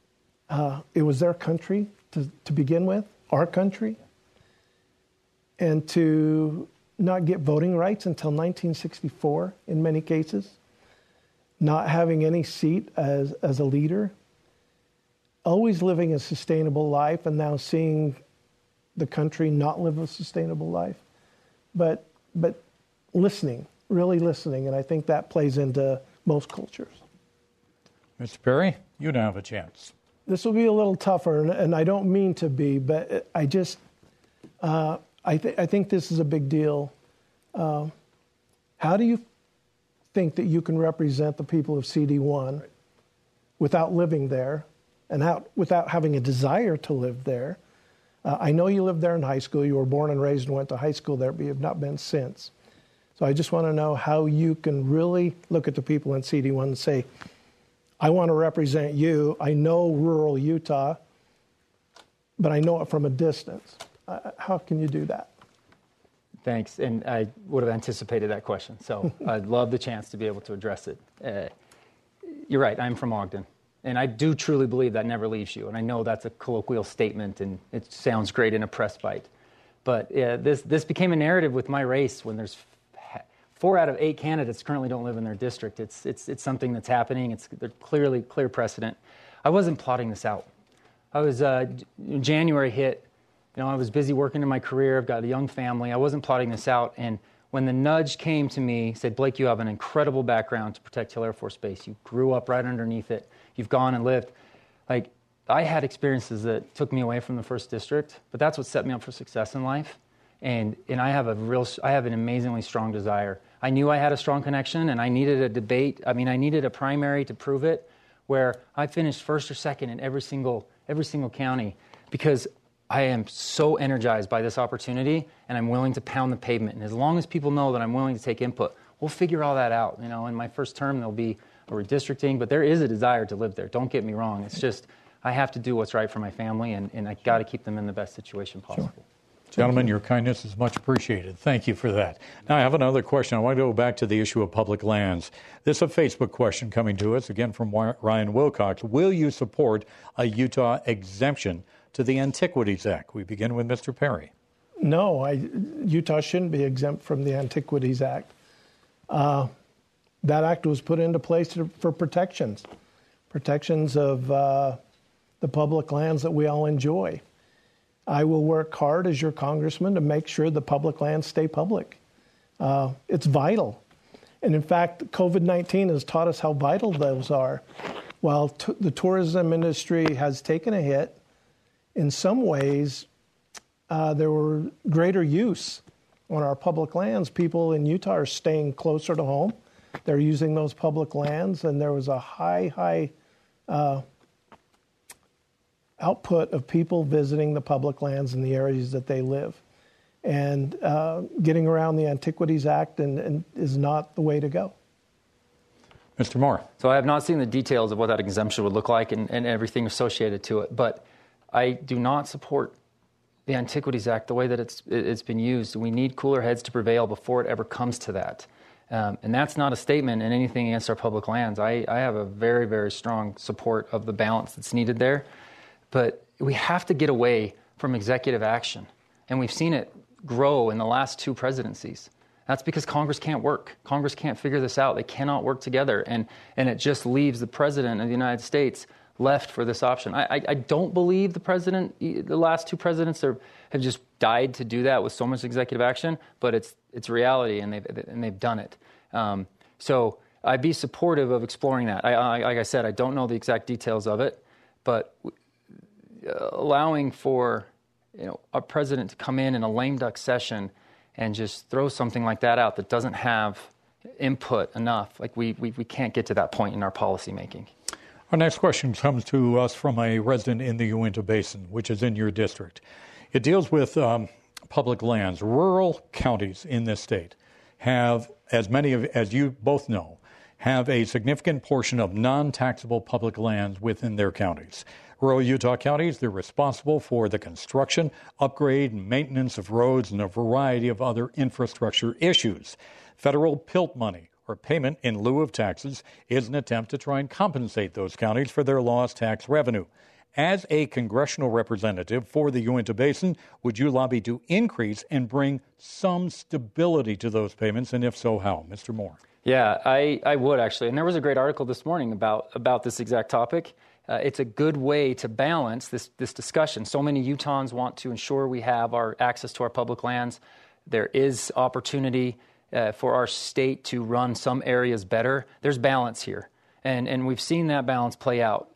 Speaker 11: It was their country to begin with, our country, and to not get voting rights until 1964 in many cases, not having any seat as a leader, always living a sustainable life, and now seeing the country not live a sustainable life. But listening, really listening, and I think that plays into most cultures.
Speaker 9: Mr. Perry, you now have a chance.
Speaker 11: This will be a little tougher, and I don't mean to be, but I just, I think this is a big deal. How do you think that you can represent the people of CD1 without living there and without having a desire to live there? I know you lived there in high school. You were born and raised and went to high school there, but you have not been since. So I just want to know how you can really look at the people in CD1 and say, I want to represent you. I know rural Utah, but I know it from a distance. How can you do that?
Speaker 10: Thanks, and I would have anticipated that question, so I'd love the chance to be able to address it. You're right, I'm from Ogden, and I do truly believe that never leaves you, and I know that's a colloquial statement, and it sounds great in a press bite, but this became a narrative with my race when there's 4 out of 8 candidates currently don't live in their district. It's something that's happening. It's clear precedent. I wasn't plotting this out. I was January hit. I was busy working in my career. I've got a young family. I wasn't plotting this out. And when the nudge came to me, said, Blake, you have an incredible background to protect Hill Air Force Base. You grew up right underneath it. You've gone and lived. Like, I had experiences that took me away from the 1st District, but that's what set me up for success in life. And I have an amazingly strong desire. I knew I had a strong connection, and I needed a debate. I needed a primary to prove it, where I finished 1st or 2nd in every single county, because I am so energized by this opportunity, and I'm willing to pound the pavement. And as long as people know that I'm willing to take input, we'll figure all that out. In my first term, there'll be a redistricting, but there is a desire to live there. Don't get me wrong. It's just I have to do what's right for my family, and I got to keep them in the best situation possible.
Speaker 11: Sure.
Speaker 9: Gentlemen, your kindness is much appreciated. Thank you for that. Now, I have another question. I want to go back to the issue of public lands. This is a Facebook question coming to us, again from Ryan Wilcox. Will you support a Utah exemption to the Antiquities Act? We begin with Mr. Perry.
Speaker 11: No, Utah shouldn't be exempt from the Antiquities Act. That act was put into place for protections of the public lands that we all enjoy. I will work hard as your congressman to make sure the public lands stay public. It's vital. And in fact, COVID-19 has taught us how vital those are. While the tourism industry has taken a hit, in some ways, there were greater use on our public lands. People in Utah are staying closer to home. They're using those public lands, and there was a high output of people visiting the public lands in the areas that they live. And getting around the Antiquities Act and is not the way to go.
Speaker 9: Mr. Moore.
Speaker 10: So I have not seen the details of what that exemption would look like and everything associated to it, but I do not support the Antiquities Act the way that it's been used. We need cooler heads to prevail before it ever comes to that. And that's not a statement in anything against our public lands. I have a very, very strong support of the balance that's needed there. But we have to get away from executive action. And we've seen it grow in the last two presidencies. That's because Congress can't work. Congress can't figure this out. They cannot work together. And it just leaves the president of the United States left for this option. I don't believe the last two presidents have just died to do that with so much executive action, but it's reality, and they've done it. So I'd be supportive of exploring that. Like I said, I don't know the exact details of it, but allowing for a president to come in a lame duck session and just throw something like that out that doesn't have input enough, like we can't get to that point in our policy making.
Speaker 9: Our next question comes to us from a resident in the Uinta Basin, which is in your district. It deals with public lands. Rural counties in this state have, as you both know, have a significant portion of non-taxable public lands within their counties. Rural Utah counties, they're responsible for the construction, upgrade, and maintenance of roads and a variety of other infrastructure issues. Federal PILT money, or payment in lieu of taxes, is an attempt to try and compensate those counties for their lost tax revenue. As a congressional representative for the Uinta Basin, would you lobby to increase and bring some stability to those payments, and if so, how? Mr. Moore.
Speaker 10: Yeah, I would actually. And there was a great article this morning about this exact topic. It's a good way to balance this discussion. So many Utahns want to ensure we have our access to our public lands. There is opportunity for our state to run some areas better. There's balance here. And we've seen that balance play out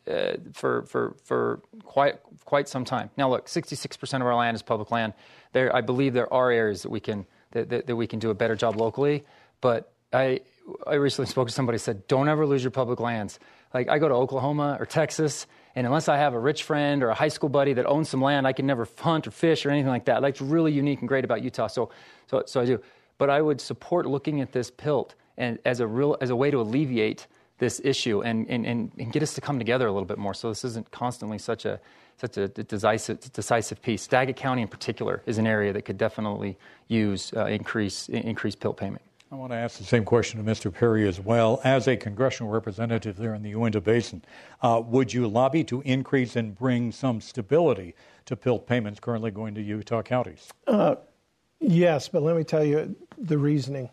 Speaker 10: for quite some time. Now, look, 66% of our land is public land. I believe there are areas that we can do a better job locally. But I recently spoke to somebody who said, don't ever lose your public lands. Like, I go to Oklahoma or Texas, and unless I have a rich friend or a high school buddy that owns some land, I can never hunt or fish or anything like that. That's really unique and great about Utah. So I do. But I would support looking at this PILT and as a way to alleviate this issue and get us to come together a little bit more, so this isn't constantly such a decisive piece. Daggett County in particular is an area that could definitely use increased PILT payment.
Speaker 9: I want to ask the same question to Mr. Perry as well. As a congressional representative there in the Uinta Basin, would you lobby to increase and bring some stability to PILT payments currently going to Utah counties?
Speaker 11: Yes, but let me tell you the reasoning.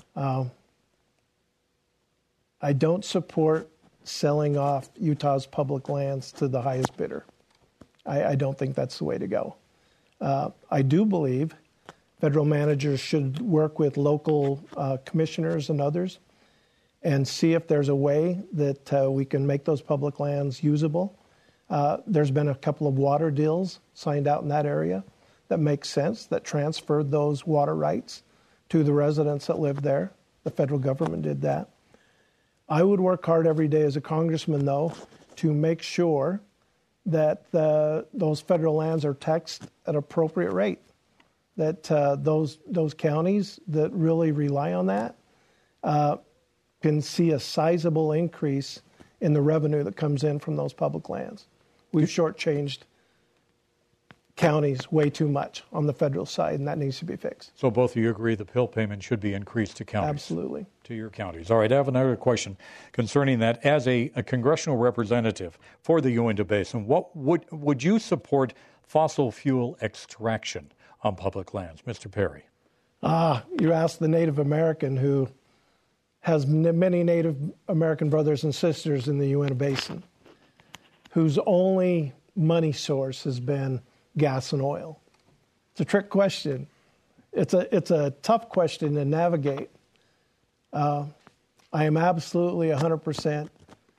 Speaker 11: I don't support selling off Utah's public lands to the highest bidder. I don't think that's the way to go. I do believe federal managers should work with local commissioners and others and see if there's a way that we can make those public lands usable. There's been a couple of water deals signed out in that area that make sense, that transferred those water rights to the residents that live there. The federal government did that. I would work hard every day as a congressman, though, to make sure that those federal lands are taxed at an appropriate rate, that those counties that really rely on that can see a sizable increase in the revenue that comes in from those public lands. We've shortchanged counties way too much on the federal side, and that needs to be fixed.
Speaker 9: So both of you agree the pill payment should be increased to counties?
Speaker 11: Absolutely.
Speaker 9: To your counties. All right, I have another question concerning that. As a congressional representative for the Uinta Basin, what would you support fossil fuel extraction on public lands? Mr. Perry.
Speaker 11: You asked the Native American who has many Native American brothers and sisters in the Uinta Basin, whose only money source has been gas and oil. It's a trick question. It's a tough question to navigate. I am absolutely 100%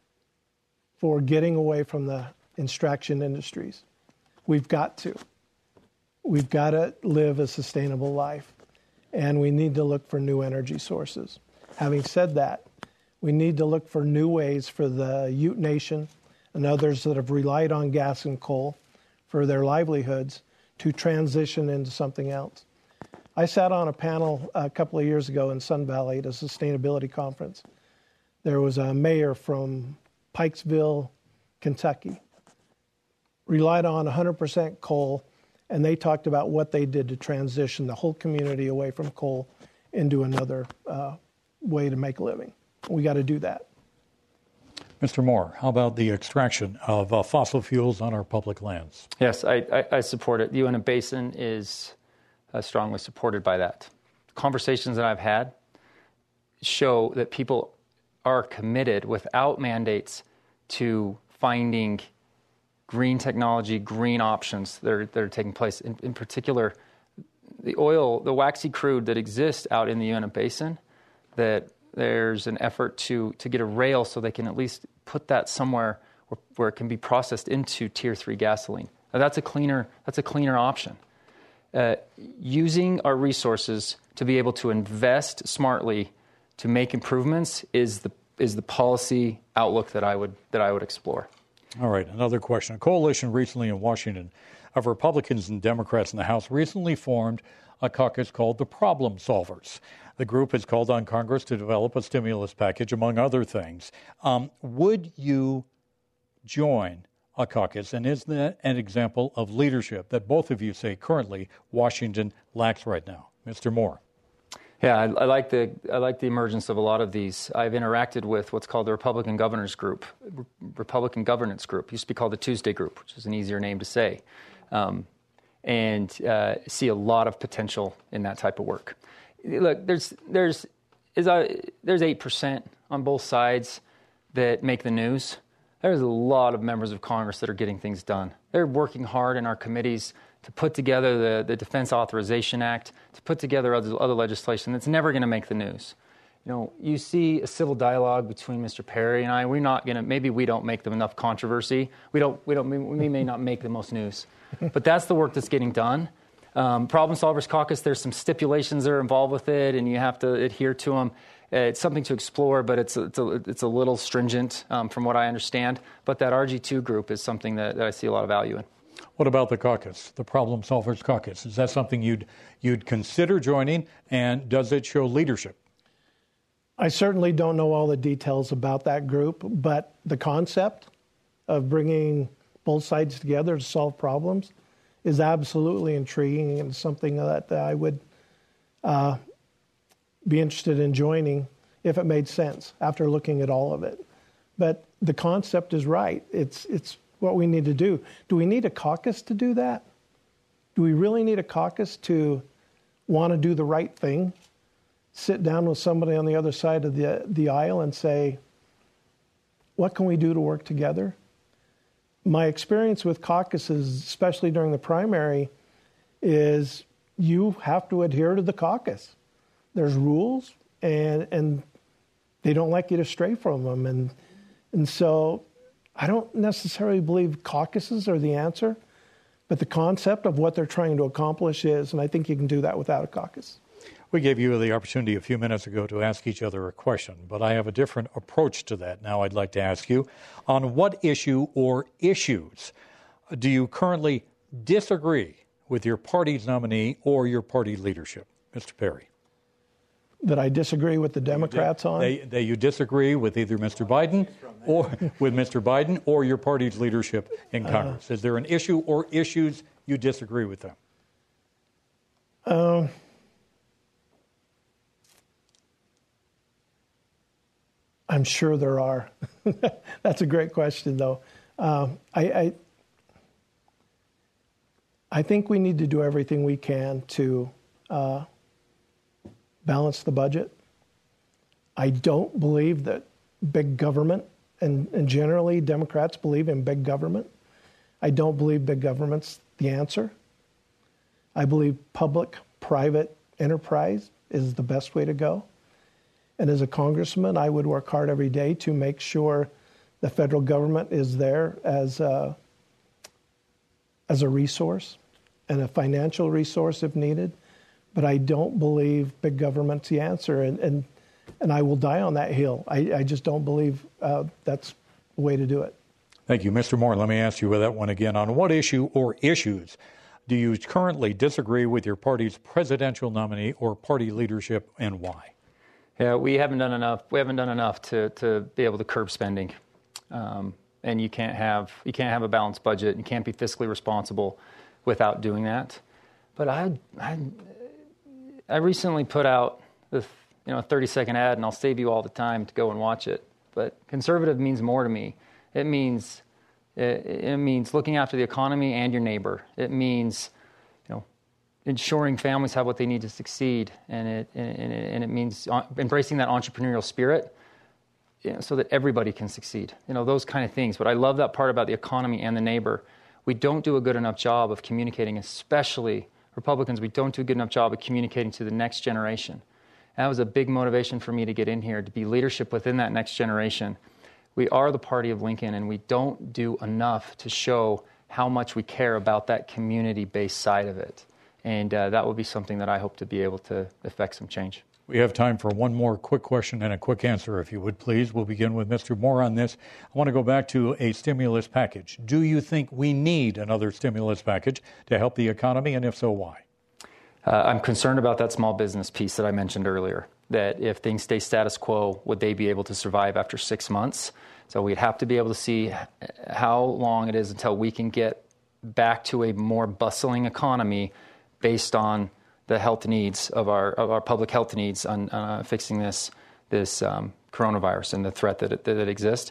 Speaker 11: for getting away from the extraction industries. We've got to. We've got to live a sustainable life, and we need to look for new energy sources. Having said that, we need to look for new ways for the Ute Nation and others that have relied on gas and coal for their livelihoods to transition into something else. I sat on a panel a couple of years ago in Sun Valley at a sustainability conference. There was a mayor from Pikesville, Kentucky, relied on 100% coal, and they talked about what they did to transition the whole community away from coal into another way to make a living. We got to do that.
Speaker 9: Mr. Moore, how about the extraction of fossil fuels on our public lands?
Speaker 10: Yes, I support it. The Uinta Basin is strongly supported by that. Conversations that I've had show that people are committed without mandates to finding green technology, green options that are taking place. In particular, the waxy crude that exists out in the Uinta Basin, that there's an effort to get a rail so they can at least put that somewhere where it can be processed into Tier 3 gasoline. Now, that's a cleaner option. Using our resources to be able to invest smartly to make improvements is the policy outlook that I would explore.
Speaker 9: All right, another question. A coalition recently in Washington of Republicans and Democrats in the House recently formed a caucus called the Problem Solvers. The group has called on Congress to develop a stimulus package, among other things. Would you join a caucus, and is that an example of leadership that both of you say currently Washington lacks right now? Mr. Moore.
Speaker 10: Yeah, I like the emergence of a lot of these. I've interacted with what's called the Republican Governance Group. Used to be called the Tuesday Group, which is an easier name to say, and see a lot of potential in that type of work. Look, there's 8% on both sides that make the news. There's a lot of members of Congress that are getting things done. They're working hard in our committees to put together the Defense Authorization Act, to put together other legislation that's never going to make the news. You know, you see a civil dialogue between Mr. Perry and I. We're not going to. Maybe we don't make them enough controversy. We may not make the most news, but that's the work that's getting done. Problem Solvers Caucus. There's some stipulations that are involved with it, and you have to adhere to them. It's something to explore, but it's a little stringent from what I understand. But that RG2 group is something that I see a lot of value in.
Speaker 9: What about the caucus, the Problem Solvers Caucus? Is that something you'd consider joining, and does it show leadership?
Speaker 11: I certainly don't know all the details about that group, but the concept of bringing both sides together to solve problems is absolutely intriguing and something that I would be interested in joining if it made sense after looking at all of it. But the concept is right. It's what we need to do. Do we need a caucus to do that? Do we really need a caucus to want to do the right thing? Sit down with somebody on the other side of the aisle and say, what can we do to work together? My experience with caucuses, especially during the primary, is you have to adhere to the caucus. There's rules, and they don't like you to stray from them. And so I don't necessarily believe caucuses are the answer, but the concept of what they're trying to accomplish is, and I think you can do that without a caucus.
Speaker 9: We gave you the opportunity a few minutes ago to ask each other a question, but I have a different approach to that. Now I'd like to ask you, on what issue or issues do you currently disagree with your party's nominee or your party leadership? Mr. Perry.
Speaker 11: That I disagree with the Democrats on?
Speaker 9: That you disagree with either Mr. Biden or with Mr. Biden or your party's leadership in Congress. Is there an issue or issues you disagree with them?
Speaker 11: I'm sure there are. That's a great question, though. I think we need to do everything we can to balance the budget. I don't believe that big government, and generally Democrats believe in big government. I don't believe big government's the answer. I believe public-private enterprise is the best way to go. And as a congressman, I would work hard every day to make sure the federal government is there as a resource and a financial resource if needed. But I don't believe big government's the answer, and I will die on that hill. I just don't believe that's the way to do it.
Speaker 9: Thank you. Mr. Moore, let me ask you that one again. On what issue or issues do you currently disagree with your party's presidential nominee or party leadership, and why?
Speaker 10: Yeah, we haven't done enough. We haven't done enough to be able to curb spending, and you can't have a balanced budget. You can't be fiscally responsible without doing that. But I recently put out a 30-second ad, and I'll save you all the time to go and watch it. But conservative means more to me. It means looking after the economy and your neighbor. It means ensuring families have what they need to succeed, and it means embracing that entrepreneurial spirit, so that everybody can succeed. Those kind of things. But I love that part about the economy and the neighbor. We don't do a good enough job of communicating, especially Republicans. We don't do a good enough job of communicating to the next generation. That was a big motivation for me to get in here, to be leadership within that next generation. We are the party of Lincoln, and we don't do enough to show how much we care about that community-based side of it. And that will be something that I hope to be able to effect some change.
Speaker 9: We have time for one more quick question and a quick answer, if you would, please. We'll begin with Mr. Moore on this. I want to go back to a stimulus package. Do you think we need another stimulus package to help the economy, and if so, why?
Speaker 10: I'm concerned about that small business piece that I mentioned earlier, that if things stay status quo, would they be able to survive after 6 months? So we'd have to be able to see how long it is until we can get back to a more bustling economy based on the health needs of our public health needs on fixing this coronavirus and the threat that exists.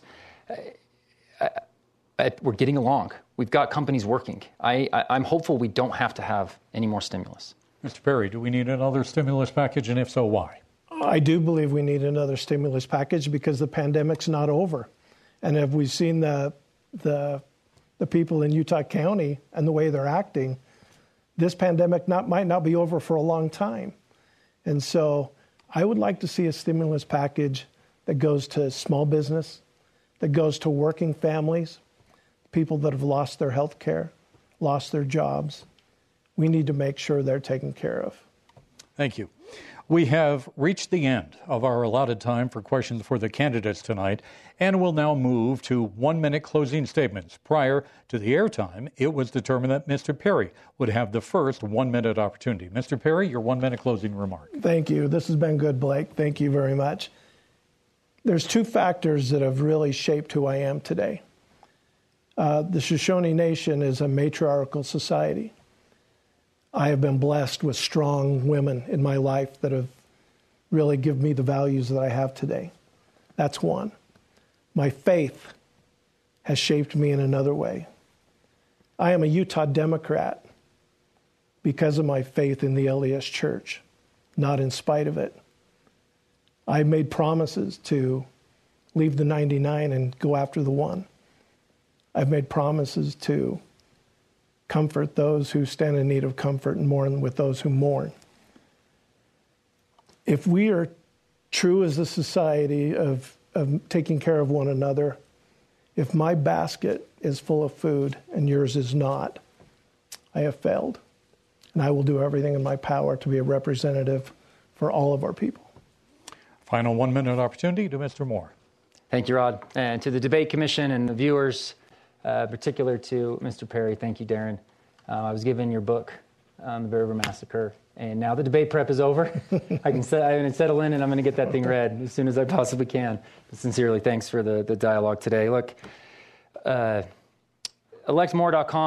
Speaker 10: We're getting along. We've got companies working. I'm hopeful we don't have to have any more stimulus.
Speaker 9: Mr. Perry, do we need another stimulus package, and if so, why?
Speaker 11: I do believe we need another stimulus package because the pandemic's not over. And if we've seen the people in Utah County and the way they're acting, this pandemic might not be over for a long time. And so I would like to see a stimulus package that goes to small business, that goes to working families, people that have lost their health care, lost their jobs. We need to make sure they're taken care of.
Speaker 9: Thank you. We have reached the end of our allotted time for questions for the candidates tonight, and we'll now move to 1-minute closing statements. Prior to the airtime, it was determined that Mr. Perry would have the first 1-minute opportunity. Mr. Perry, your 1-minute closing remark.
Speaker 11: Thank you. This has been good, Blake. Thank you very much. There's two factors that have really shaped who I am today. The Shoshone Nation is a matriarchal society. I have been blessed with strong women in my life that have really given me the values that I have today. That's one. My faith has shaped me in another way. I am a Utah Democrat because of my faith in the LDS Church, not in spite of it. I made promises to leave the 99 and go after the one. I've made promises to comfort those who stand in need of comfort and mourn with those who mourn. If we are true as a society of taking care of one another, if my basket is full of food and yours is not, I have failed. And I will do everything in my power to be a representative for all of our people.
Speaker 9: Final 1-minute opportunity to Mr. Moore.
Speaker 10: Thank you, Rod. And to the Debate Commission and the viewers, particular to Mr. Perry, thank you, Darren. I was given your book, The Bear River Massacre, and now the debate prep is over. I can settle in, and I'm going to get that thing read as soon as I possibly can. But sincerely, thanks for the dialogue today. Look, electmore.com,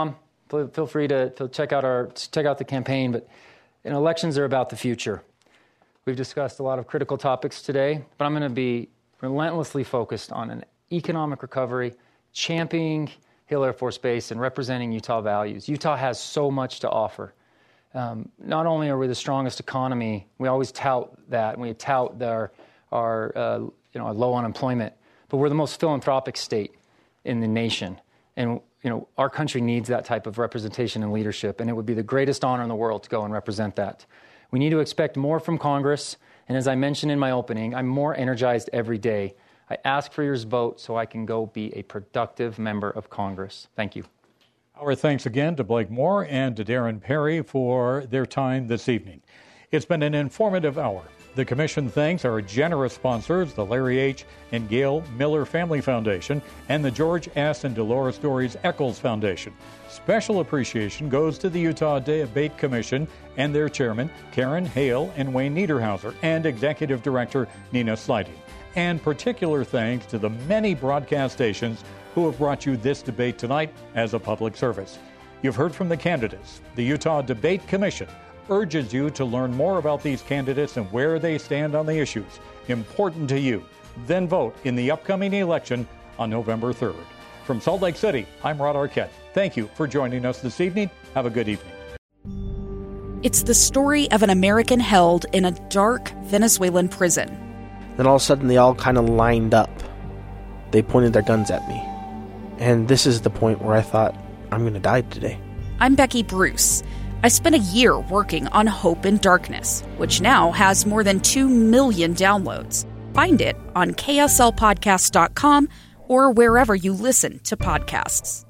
Speaker 10: feel free to check out the campaign. But elections are about the future. We've discussed a lot of critical topics today, but I'm going to be relentlessly focused on an economic recovery, championing Hill Air Force Base, and representing Utah values. Utah has so much to offer. Not only are we the strongest economy, we always tout that, and we tout our low unemployment, but we're the most philanthropic state in the nation. And our country needs that type of representation and leadership, and it would be the greatest honor in the world to go and represent that. We need to expect more from Congress, and as I mentioned in my opening, I'm more energized every day. I ask for your vote so I can go be a productive member of Congress. Thank you.
Speaker 9: Our thanks again to Blake Moore and to Darren Perry for their time this evening. It's been an informative hour. The Commission thanks our generous sponsors, the Larry H. and Gail Miller Family Foundation and the George S. and Dolores Dories Eccles Foundation. Special appreciation goes to the Utah Debate Commission and their chairman, Karen Hale and Wayne Niederhauser, and Executive Director Nina Sliding. And particular thanks to the many broadcast stations who have brought you this debate tonight as a public service. You've heard from the candidates. The Utah Debate Commission urges you to learn more about these candidates and where they stand on the issues important to you. Then vote in the upcoming election on November 3rd. From Salt Lake City, I'm Rod Arquette. Thank you for joining us this evening. Have a good evening.
Speaker 19: It's the story of an American held in a dark Venezuelan prison.
Speaker 20: Then all of a sudden they all kind of lined up. They pointed their guns at me. And this is the point where I thought, I'm going to die today.
Speaker 19: I'm Becky Bruce. I spent a year working on Hope in Darkness, which now has more than 2 million downloads. Find it on kslpodcast.com or wherever you listen to podcasts.